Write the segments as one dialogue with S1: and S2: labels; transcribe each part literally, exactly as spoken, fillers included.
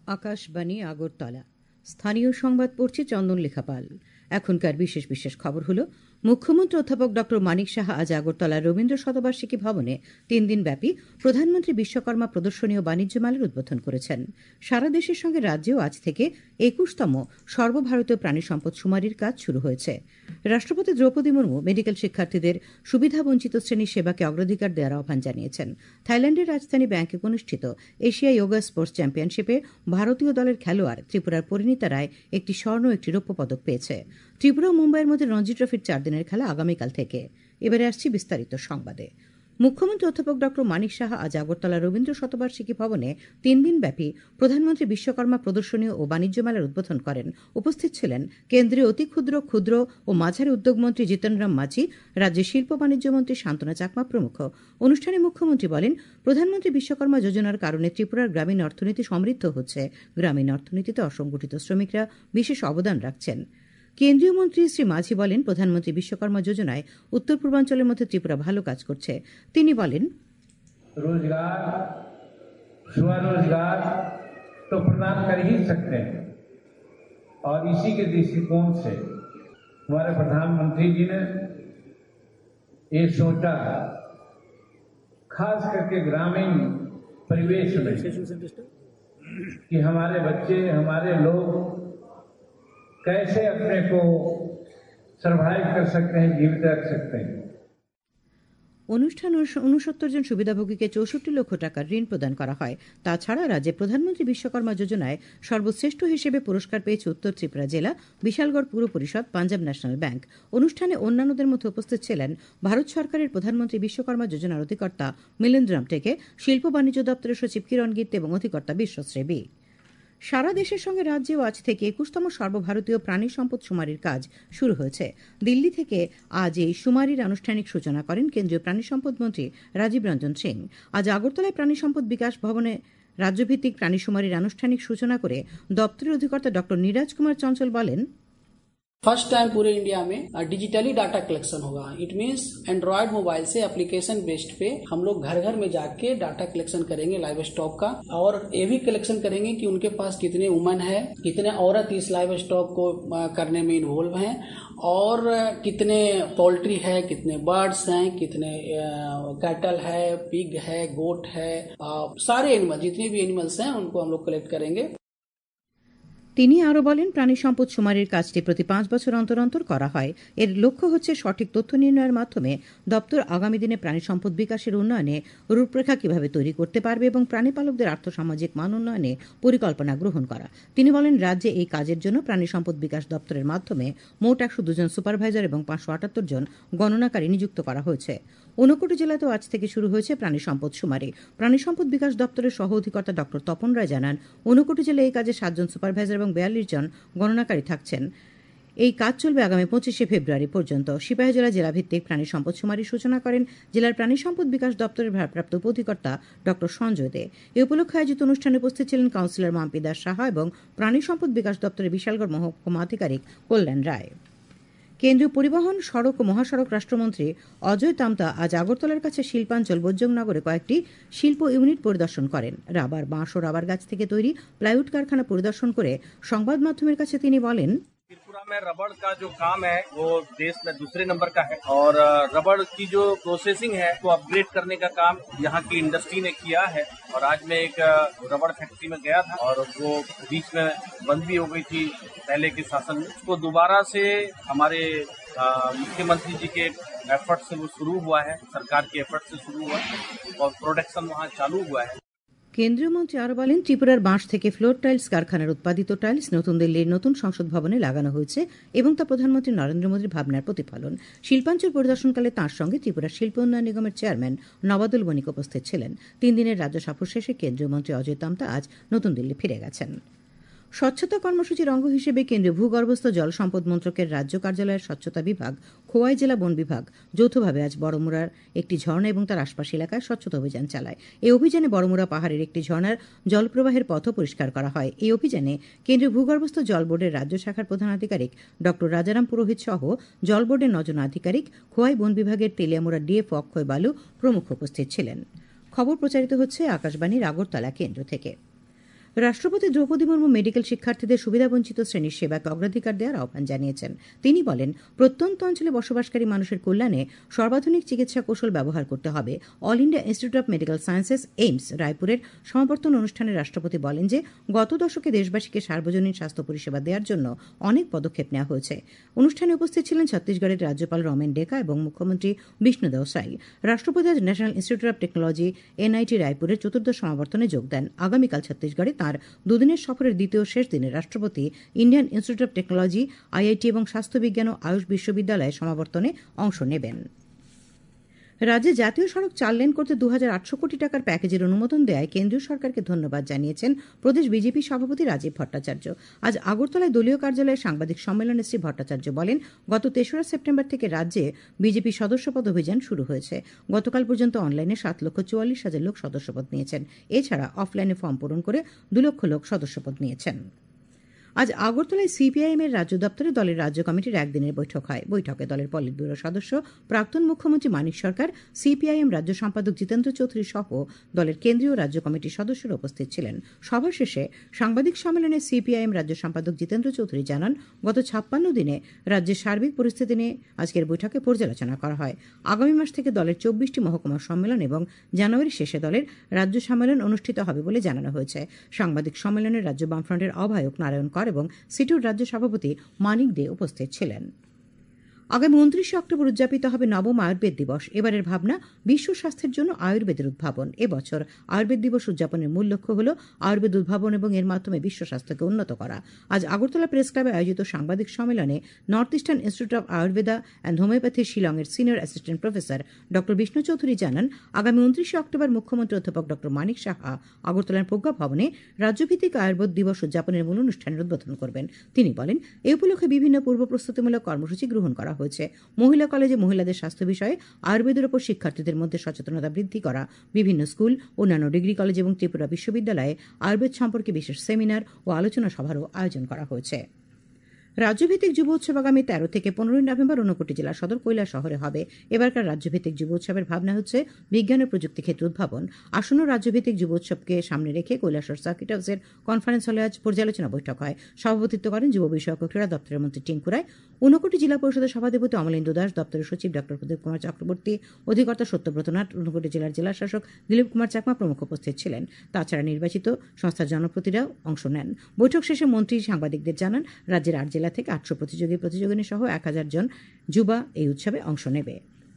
S1: আকাশবাণী আগরতলা। স্থানীয় সংবাদ পড়ছে চন্দন লেখাপাল। এখনকার বিশেষ বিশেষ খবর হলো, মুখ্যমন্ত্রী অধ্যাপক ডক্টর মানিক সাহা আজ আগরতলার রবীন্দ্র শতবার্ষিকী ভবনে তিন দিন ব্যাপী প্রধানমন্ত্রী বিশ্বকর্মা প্রদর্শনী ও বাণিজ্য মেলার উদ্বোধন করেছেন। সারা দেশের সঙ্গে রাজ্যেও আজ থেকে একুশতম সর্বভারতীয় প্রাণী সম্পদ শুমারির কাজ শুরু হয়েছে। রাষ্ট্রপতি দ্রৌপদী মুর্মু মেডিকেল শিক্ষার্থীদের সুবিধাবঞ্চিত শ্রেণীর সেবাকে অগ্রাধিকার দেওয়ার আহ্বান জানিয়েছেন। থাইল্যান্ডের রাজধানী ব্যাংককে অনুষ্ঠিত এশিয়া যোগা স্পোর্টস চ্যাম্পিয়নশিপে ভারতীয় দলের খেলোয়াড় ত্রিপুরার পরিণীতা রায় একটি স্বর্ণ ও একটি রৌপ্য পদক পেয়েছে। ত্রিপুরা ও মুম্বাইয়ের মধ্যে রঞ্জি ট্রফির চার দিনের খেলা আগামীকাল থেকে। এবারে আসছি বিস্তারিত সংবাদে। মুখ্যমন্ত্রী অধ্যাপক ডক্টর মানিক সাহা আজ আগরতলা রবীন্দ্র শতবার্ষিকী ভবনে তিন দিন ব্যাপী প্রধানমন্ত্রী বিশ্বকর্মা প্রদর্শনী ও বাণিজ্য মেলার উদ্বোধন করেন। উপস্থিত ছিলেন কেন্দ্রীয় অতি ক্ষুদ্র ক্ষুদ্র ও মাঝারি উদ্যোগমন্ত্রী জিতন রাম মাঝি, রাজ্যের শিল্প বাণিজ্য মন্ত্রী শান্তনা চাকমা প্রমুখ। অনুষ্ঠানে মুখ্যমন্ত্রী বলেন, প্রধানমন্ত্রী বিশ্বকর্মা যোজনার কারণে ত্রিপুরার গ্রামীণ অর্থনীতি সমৃদ্ধ হচ্ছে। গ্রামীণ অর্থনীতিতে অসংগঠিত শ্রমিকরা বিশেষ অবদান রাখছেন। কেন্দ্রীয় মন্ত্রী শ্রী মাঝি বলেন, প্রধানমন্ত্রী বিশ্বকর্মা যোজনায় উত্তর পূর্বাঞ্চলের মধ্যে ত্রিপুরা ভালো কাজ করছে। তিনি বলেন,
S2: रोजगार स्वरोजगार तो प्रदान कर ही सकते हैं और इसी के दृष्टिकोण से हमारे प्रधानमंत्री जी ने ये सोचा, खास करके ग्रामीण परिवेश में, कि हमारे बच्चे हमारे लोग कैसे अपने को सरवाइव कर सकते हैं, जीवित रख सकते हैं।
S1: অনুষ্ঠান উনসত্তর জন সুবিধাভোগীকে চৌষট্টি লক্ষ টাকার ঋণ প্রদান করা হয়। তাছাড়া রাজ্যে প্রধানমন্ত্রী বিশ্বকর্মা যোজনায় সর্বশ্রেষ্ঠ হিসেবে পুরস্কার পেয়েছে উত্তর ত্রিপুরা জেলা, বিশালগড় পুর পরিষদ, পাঞ্জাব ন্যাশনাল ব্যাংক। অনুষ্ঠানে অন্যান্যদের মধ্যে উপস্থিত ছিলেন ভারত সরকারের প্রধানমন্ত্রী বিশ্বকর্মা যোজনার অধিকর্তা মিলিন্দ্রাম টেকে, শিল্প বাণিজ্য দপ্তরের সচিব কিরণ গীত এবং অধিকর্তা বিশ্বশ্রী বি। সারা দেশের সঙ্গে রাজ্যেও আজ থেকে একুশতম সর্বভারতীয় প্রাণী সম্পদ শুমারির কাজ শুরু হয়েছে। দিল্লি থেকে আজ এই শুমারির আনুষ্ঠানিক সূচনা করেন কেন্দ্রীয় প্রাণী সম্পদ মন্ত্রী রাজীব রঞ্জন সিং। আজ আগরতলায় প্রাণী সম্পদ বিকাশ ভবনে রাজ্যভিত্তিক প্রাণী শুমারির আনুষ্ঠানিক সূচনা করে দপ্তরের অধিকর্তা ডক্টর নীরাজ কুমার চঞ্চল বলেন,
S3: फर्स्ट टाइम पूरे इंडिया में डिजिटली डाटा कलेक्शन होगा। इट मीन्स एंड्रॉयड मोबाइल से एप्लीकेशन बेस्ड पे हम लोग घर घर में जाके डाटा कलेक्शन करेंगे लाइव स्टॉक का, और ये भी कलेक्शन करेंगे कि उनके पास कितने वुमेन है, कितने औरत इस लाइव स्टॉक को करने में इन्वॉल्व हैं, और कितने पोल्ट्री है, कितने बर्ड्स हैं, कितने कैटल है, पिग है, गोट है, सारे एनिमल जितने भी एनिमल्स हैं उनको हम लोग कलेक्ट करेंगे।
S1: তিনি আরও বলেন, প্রাণী সম্পদ শুমারির কাজটি প্রতি পাঁচ বছর অন্তর অন্তর করা হয়। এর লক্ষ্য হচ্ছে সঠিক তথ্য নির্ণয়ের মাধ্যমে দপ্তর আগামী দিনে প্রাণী সম্পদ বিকাশের উন্নয়নে রূপরেখা কিভাবে তৈরি করতে পারবে এবং প্রাণী পালকদের আর্থসামাজিক মান উন্নয়নে পরিকল্পনা গ্রহণ করা। তিনি বলেন, রাজ্যে এই কাজের জন্য প্রাণী সম্পদ বিকাশ দপ্তরের মাধ্যমে মোট একশো দুজন সুপারভাইজার এবং পাঁচশো আটাত্তর জন গণনাকারী নিযুক্ত করা হয়েছে। ঊনকোটি জেলাতেও আজ থেকে শুরু হয়েছে প্রাণী সম্পদ শুমারি। প্রাণী সম্পদ বিকাশ দপ্তরের সহ অধিকর্তা ডক্টর তপন রায় জানান, ঊনকোটি জেলায় এই কাজে সাতজন সুপারভাইজার এবং বিয়াল্লিশ জন গণনাকারী থাকছেন। এই কাজ চলবে আগামী পঁচিশে ফেব্রুয়ারি পর্যন্ত। সিপাহীজলা জেলাভিত্তিক প্রাণী সম্পদ শুমারির সূচনা করেন জেলার প্রাণী সম্পদ বিকাশ দপ্তরের ভারপ্রাপ্ত অধিকর্তা ডক্টর সঞ্জয় দে। এই উপলক্ষে আয়োজিত অনুষ্ঠানে উপস্থিত ছিলেন কাউন্সিলর মাম্পি দাস সাহা এবং প্রাণী সম্পদ বিকাশ দপ্তরের বিশালগড় মহকুমা আধিকারিক কল্যাণ রায়। কেন্দ্রীয় পরিবহন, সড়ক ও মহাসড়ক রাষ্ট্রমন্ত্রী অজয় তামতা আজ আগরতলার কাছে শিল্পাঞ্চল বৈজয়নগরে কয়েকটি শিল্প ইউনিট পরিদর্শন করেন। রাবার, বাঁশ ও রাবার গাছ থেকে তৈরি প্লাইউড কারখানা পরিদর্শন করে সংবাদ মাধ্যমের কাছে তিনি বলেন,
S4: त्रिपुरा में रबड़ का जो काम है वो देश में दूसरे नंबर का है, और रबड़ की जो प्रोसेसिंग है वो अपग्रेड करने का काम यहाँ की इंडस्ट्री ने किया है। और आज मैं एक रबड़ फैक्ट्री में गया था और वो बीच में बंद भी हो गई थी पहले के शासन में। उसको दोबारा से हमारे मुख्यमंत्री जी के एफर्ट से वो शुरू हुआ है, सरकार के एफर्ट से शुरू हुआ है और प्रोडक्शन वहाँ चालू हुआ है।
S1: কেন্দ্রীয় মন্ত্রী আরও বলেন, ত্রিপুরার বাঁশ থেকে ফ্লোর টাইলস কারখানার উৎপাদিত টাইলস নতুন দিল্লির নতুন সংসদ ভবনে লাগানো হয়েছে এবং তা প্রধানমন্ত্রী নরেন্দ্র মোদীর ভাবনার প্রতিফলন। শিল্পাঞ্চল পরিদর্শনকালে তাঁর সঙ্গে ত্রিপুরা শিল্প উন্নয়ন নিগমের চেয়ারম্যান নবাদুল বণিক উপস্থিত ছিলেন। তিন দিনের রাজ্য সফর শেষে কেন্দ্রীয় মন্ত্রী অজয় তামতা আজ নতুন দিল্লি ফিরে গেছেন। স্বচ্ছতা কর্মসূচির অঙ্গ হিসেবে কেন্দ্রীয় ভূগর্ভস্থ জল সম্পদ মন্ত্রকের রাজ্য কার্যালয়ের স্বচ্ছতা বিভাগ, খোয়াই জেলা বন বিভাগ যৌথভাবে আজ বড়মুড়ার একটি ঝর্ণা এবং তার আশপাশ এলাকায় স্বচ্ছতা অভিযান চালায়। এই অভিযানে বড়মুড়া পাহাড়ের একটি ঝর্ণার জলপ্রবাহের পথ পরিষ্কার করা হয়। এই অভিযানে কেন্দ্রীয় ভূগর্ভস্থ জল বোর্ডের রাজ্য শাখার প্রধান আধিকারিক ডক্টর রাজারাম পুরোহিত সহ জল বোর্ডের নজন আধিকারিক, খোয়াই বন বিভাগের তেলিয়ামুড়া ডিএফ অক্ষয় বালু প্রমুখ উপস্থিত ছিলেন। খবর প্রচারিত হচ্ছে আকাশবাণীর আগরতলা কেন্দ্র থেকে। রাষ্ট্রপতি দ্রৌপদী মুর্মু মেডিকেল শিক্ষার্থীদের সুবিধাবঞ্চিত শ্রেণীর সেবাকে অগ্রাধিকার দেওয়ার আহ্বান জানিয়েছেন। তিনি বলেন, প্রত্যন্ত অঞ্চলে বসবাসকারী মানুষের কল্যাণে সর্বাধুনিক চিকিৎসা কৌশল ব্যবহার করতে হবে। All India Institute of Medical Sciences AIIMS রায়পুরের সমাবর্তন অনুষ্ঠানে রাষ্ট্রপতি বলেন যে গত দশকে দেশবাসীকে সার্বজনীন স্বাস্থ্য পরিষেবা দেওয়ার জন্য অনেক পদক্ষেপ নেওয়া হয়েছে। অনুষ্ঠানে উপস্থিত ছিলেন ছত্তিশগড়ের রাজ্যপাল রমেন ডেকা এবং মুখ্যমন্ত্রী বিষ্ণুদেও সাই। রাষ্ট্রপতি আজ National Institute of Technology NIT রায়পুরের চতুর্দশ সমাবর্তনে যোগ দেন। আগামীকাল ছত্তিশগড়ে তাঁর দুদিনের সফরের দ্বিতীয় শেষ দিনে রাষ্ট্রপতি Indian Institute of Technology, IIT এবং স্বাস্থ্য বিজ্ঞান ও আয়ুষ বিশ্ববিদ্যালয়ে সমাবর্তনে অংশ নেবেন। রাজ্যে জাতীয় সড়ক চার লেন করতে দু হাজার আটশো কোটি টাকার প্যাকেজের অনুমোদন দেওয়ায় কেন্দ্রীয় সরকারকে ধন্যবাদ জানিয়েছেন প্রদেশ বিজেপি সভাপতি রাজীব ভট্টাচার্য। আজ আগরতলায় দলীয় কার্যালয়ে সাংবাদিক সম্মেলনে শ্রী ভট্টাচার্য বলেন, গত তেসরা সেপ্টেম্বর থেকে রাজ্যে বিজেপি সদস্যপদ অভিযান শুরু হয়েছে। গতকাল পর্যন্ত অনলাইনে সাত লক্ষ চুয়াল্লিশ হাজার লোক সদস্যপদ নিয়েছেন। এছাড়া অফলাইনে ফর্ম পূরণ করে দু লক্ষ লোক সদস্যপদ নিয়েছেন। আজ আগরতলায় সিপিআইএম এর রাজ্য দপ্তরে দলের রাজ্য কমিটির একদিনের বৈঠক হয়। বৈঠকে দলের পলিট ব্যুরো সদস্য প্রাক্তন মুখ্যমন্ত্রী মানিক সরকার, সিপিআইএম রাজ্য সম্পাদক জিতেন্দ্র চৌধুরী সহ দলের কেন্দ্রীয় রাজ্য কমিটির সদস্যরা উপস্থিত ছিলেন। সভা শেষে সাংবাদিক সম্মেলনে সিপিআইএম রাজ্য সম্পাদক জিতেন্দ্র চৌধুরী জানান, গত ছাপ্পান্ন দিনে রাজ্যের সার্বিক পরিস্থিতি নিয়ে আজকের বৈঠকে পর্যালোচনা করা হয়। আগামী মাস থেকে দলের চব্বিশটি মহকুমা সম্মেলন এবং জানুয়ারির শেষে দলের রাজ্য সম্মেলন অনুষ্ঠিত হবে বলে জানানো হয়েছে। সাংবাদিক সম্মেলনে রাজ্য বামফ্রন্টের আহ্বায়ক নারায়ণ এবং সিটুর রাজ্য সভাপতি মানিক দে উপস্থিত ছিলেন। আগামী উনত্রিশে অক্টোবর উদযাপিত হবে নবম আয়ুর্বেদ দিবস। এবারের ভাবনা বিশ্ব স্বাস্থ্যের জন্য আয়ুর্বেদের উদ্ভাবন। এবছর আয়ুর্বেদ দিবস উদযাপনের মূল লক্ষ্য হল আয়ুর্বেদ উদ্ভাবন এবং এর মাধ্যমে বিশ্ব স্বাস্থ্যকে উন্নত করা। আজ আগরতলা প্রেস ক্লাবে আয়োজিত সাংবাদিক সম্মেলনে North Eastern Institute of Ayurveda and Homoeopathy শিলংয়ের সিনিয়র অ্যাসিস্ট্যান্ট প্রফেসর ড বিষ্ণু চৌধুরী জানান, আগামী উনত্রিশে অক্টোবর মুখ্যমন্ত্রী অধ্যাপক ড মানিক সাহা আগরতলার প্রজ্ঞা ভবনে রাজ্যভিত্তিক আয়ুর্বেদ দিবস উদযাপনের মূল অনুষ্ঠানের উদ্বোধন করবেন। তিনি বলেন, এই উপলক্ষে বিভিন্ন পূর্ব প্রস্তুতিমূলক কর্মসূচি গ্রহণ করা হয়েছে। মহিলা কলেজে মহিলাদের স্বাস্থ্য বিষয়ে আয়ুর্বেদের উপর শিক্ষার্থীদের মধ্যে সচেতনতা বৃদ্ধি করা, বিভিন্ন স্কুল, অন্যান্য ডিগ্রি কলেজ এবং ত্রিপুরা বিশ্ববিদ্যালয়ে আয়ুর্বেদ সম্পর্কে বিশেষ সেমিনার ও আলোচনা সভারও আয়োজন করা হয়েছে। রাজ্যভিত্তিক যুব উৎসব আগামী তেরো থেকে পনেরোই নভেম্বর ঊনকোটি জেলার সদর কৈলাস শহরে হবে। এবারকার রাজ্যভিত্তিক যুব উৎসবের ভাবনা হচ্ছে বিজ্ঞান ও প্রযুক্তি ক্ষেত্রে উদ্ভাবন। আসন্ন রাজ্যভিত্তিক যুব উৎসবকে সামনে রেখে কৈলাসহর সার্কিট হাউসের কনফারেন্স হলে আজ পর্যালোচনা বৈঠক হয়। সভাপতিত্ব করেন যুব বিষয়ক ও ক্রীড়া দপ্তরের মন্ত্রী টিঙ্কু রায়। ঊনকোটি জেলা পরিষদের সভাধিপতি অমলেন্দু দাস, দপ্তরের সচিব ডক্টর প্রদীপ কুমার চক্রবর্তী, অধিকর্তা সত্যব্রত নাথ, ঊনকোটি জেলার জেলা শাসক দিলীপ কুমার চাকমা প্রমুখ উপস্থিত ছিলেন। তাছাড়া নির্বাচিত সংস্থার জনপ্রতিনিধিরাও অংশ নেন। বৈঠক শেষে মন্ত্রী সাংবাদিকদের জানান, রাজ্যের আট জেলা থেকে আটশো প্রতিযোগী প্রতিযোগিনী সহ এক হাজার জন যুবা এই উৎসবে অংশ নেবে।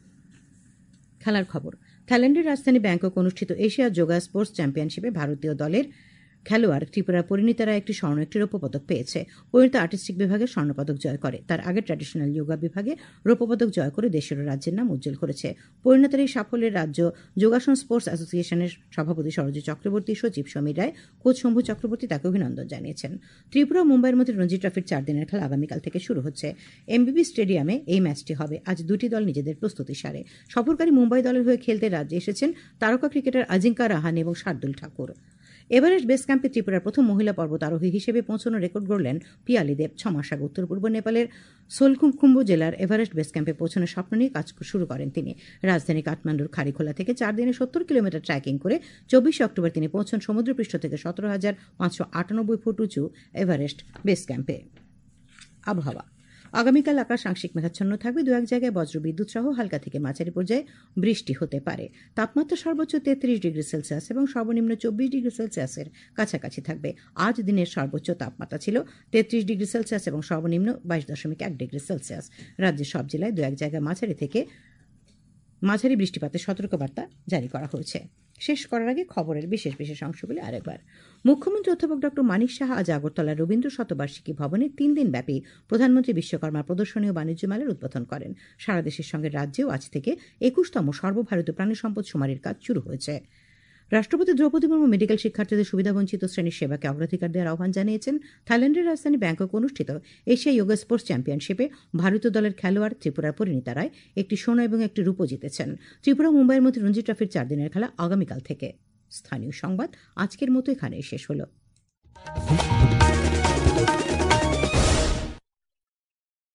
S1: খেলার খবর। থাইল্যান্ডের রাজধানী ব্যাংকক অনুষ্ঠিত এশিয়া যোগা স্পোর্টস চ্যাম্পিয়নশিপে ভারতীয় দলের খেলোয়াড় ত্রিপুরার পরিণীতারা একটি স্বর্ণ একটি রৌপ্য পদক পেয়েছে। পরিণীতা আর্টিস্টিক বিভাগে স্বর্ণপদক জয় করে। তার আগে ট্র্যাডিশনাল যোগা বিভাগে রৌপ্য পদক জয় করে দেশের ও রাজ্যের নাম উজ্জ্বল করেছে। পরিণীতার এই সাফল্যের রাজ্য যোগাসন স্পোর্টস অ্যাসোসিয়েশনের সভাপতি সরোজ চক্রবর্তী, সচিব সমীর রায়, কোচ শম্ভু চক্রবর্তী তাকে অভিনন্দন জানিয়েছেন। ত্রিপুরা ও মুম্বাইয়ের মধ্যে রঞ্জি ট্রফির চার দিনের খেলা আগামীকাল থেকে শুরু হচ্ছে। এমবিবি স্টেডিয়ামে এই ম্যাচটি হবে। আজ দুটি দল নিজেদের প্রস্তুতি সারে। সফরকারী মুম্বাই দলের হয়ে খেলতে রাজ্যে এসেছেন তারকা ক্রিকেটার আজিঙ্কা রাহানে এবং শার্দুল ঠাকুর। এভারেস্ট বেস ক্যাম্পে ত্রিপুরার প্রথম মহিলা পর্বতারোহী হিসেবে পৌঁছানোর রেকর্ড গড়লেন পিয়ালি দেব। ছ মাস আগে উত্তর পূর্ব নেপালের সোলকুম্বু জেলার এভারেস্ট বেস ক্যাম্পে পৌঁছানোর স্বপ্ন নিয়ে কাজ শুরু করেন তিনি। রাজধানী কাঠমান্ডুর খাড়িখোলা থেকে চার দিনে সত্তর কিলোমিটার ট্র্যাকিং করে চব্বিশে অক্টোবর তিনি পৌঁছান সমুদ্রপৃষ্ঠ থেকে সতেরো হাজার পাঁচশো আটানব্বই ফুট উঁচু এভারেস্ট বেস ক্যাম্পে। আবহাওয়া। আগামীকাল আকাশ আংশিক মেঘাচ্ছন্ন থাকবে। দু এক জায়গায় বজ্রবিদ্যুৎ সহ হালকা থেকে মাঝারি পর্যায়ে বৃষ্টি হতে পারে। তাপমাত্রা সর্বোচ্চ তেত্রিশ ডিগ্রি সেলসিয়াস এবং সর্বনিম্ন চব্বিশ ডিগ্রি সেলসিয়াসের কাছাকাছি থাকবে। আজ দিনের সর্বোচ্চ তাপমাত্রা ছিল তেত্রিশ ডিগ্রি সেলসিয়াস এবং সর্বনিম্ন বাইশ দশমিক এক ডিগ্রি সেলসিয়াস। রাজ্যের সব জেলায় দু এক জায়গায় মাঝারি থেকে মাঝারি বৃষ্টিপাতের সতর্কবার্তা জারি করা হয়েছে। শেষ করার আগে খবরের বিশেষ বিশেষ অংশগুলি আরেকবার। মুখ্যমন্ত্রী অধ্যাপক ড মানিক সাহা আজ আগরতলার রবীন্দ্র শতবার্ষিকী ভবনে তিন দিন ব্যাপী প্রধানমন্ত্রী বিশ্বকর্মা প্রদর্শনী ও বাণিজ্য মেলার উদ্বোধন করেন। সারা দেশের সঙ্গে রাজ্যেও আজ থেকে একুশতম সর্বভারতীয় প্রাণী সম্পদ শুমারির কাজ শুরু হয়েছে। রাষ্ট্রপতি দ্রৌপদী মুর্মু মেডিকেল শিক্ষার্থীদের সুবিধাবঞ্চিত শ্রেণীর সেবাকে অগ্রাধিকার দেওয়ার আহ্বান জানিয়েছেন। থাইল্যান্ডের রাজধানী ব্যাংকক অনুষ্ঠিত এশিয়া যোগা স্পোর্টস চ্যাম্পিয়নশিপে ভারতীয় দলের খেলোয়াড় ত্রিপুরার পরিণীতা রায় একটি সোনা এবং একটি রূপো জিতেছেন। ত্রিপুরা মুম্বাইয়ের মধ্যে রঞ্জি ট্রফির চার দিনের খেলা আগামীকাল থেকে। স্থানীয় সংবাদ আজকের মতো এখানেই শেষ হল।